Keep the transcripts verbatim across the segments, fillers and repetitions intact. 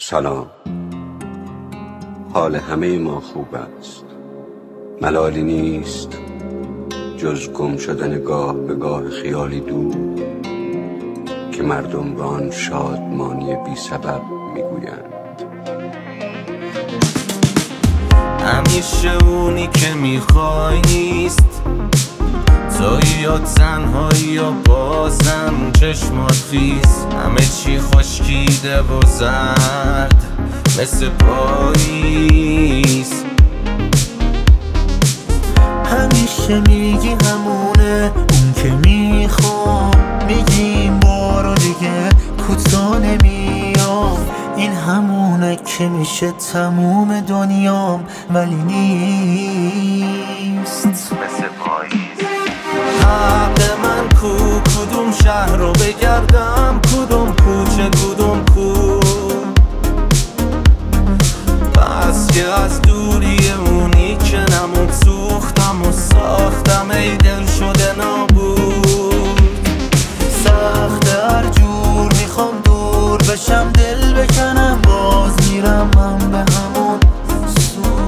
سلام. حال همه ما خوب است، ملالی نیست جز گم شدن گاه به گاه خیالی دور که مردم به آن شادمانی بی سبب میگویند. همیشه اونی که میخوای نیست، تویی یا تنهایی یا بازم چشمات خیز، همه چی خشکیده و زرد مثل پاییز. همیشه میگی همونه اون که میخوام، میگیم بارو دیگه کوتا نمیام، این همونه که میشه تموم دنیام ولی نیست مثل پاییز. حق من کو، کدوم شهر رو بگردم، کدوم کوچه کدوم کو، بس که از دوری اونی که نمون سوختم و ساختم ای دل شده نابود. سخت هر جور میخوام دور بشم، دل بکنم باز میرم من به همون سو،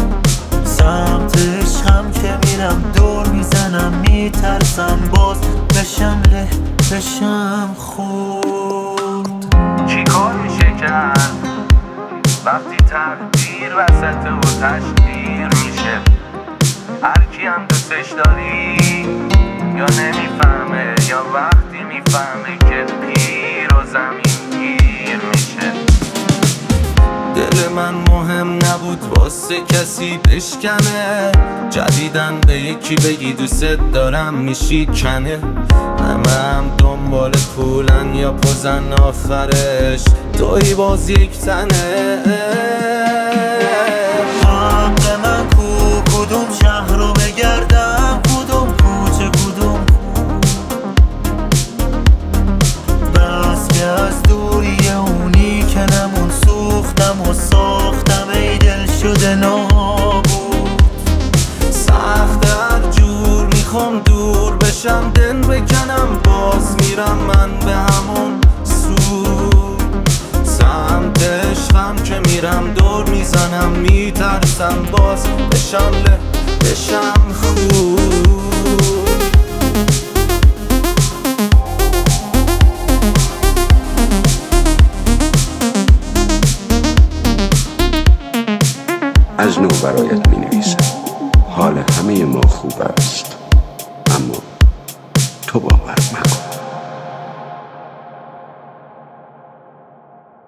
سمتش هم که میرم دور میزنم، میترسم باز بشم له بشم خورد. چی کار میشه کرد وقتی تقدیر وسط و تشدیر میشه؟ هر کی هم دوستش داری یا نمیفهمه یا وقتی میفهمه که پیر و زمین گیر میشه. دل من مهم نبود واسه کسی بشکنه، جدیدن به یکی بگی دوست دارم میشی کنه. همه هم دنبال پولن یا پوزن، آخرش توی باز یک تنه. حق من کو، کدوم شهر رو بگردم، کدوم کوچه کدوم کو، بس که از دوری اونی که نمون سوختم و ساختم ای دل شده نابود. سخت هر جور میخوام دور بشم، دل بکنم باز میرم من به همون سو، سمت عشقم که میرم دور میزنم، میترسم باز بشم له بشم خوب. از نو برایت می نویسم، حال همه ما خوب است،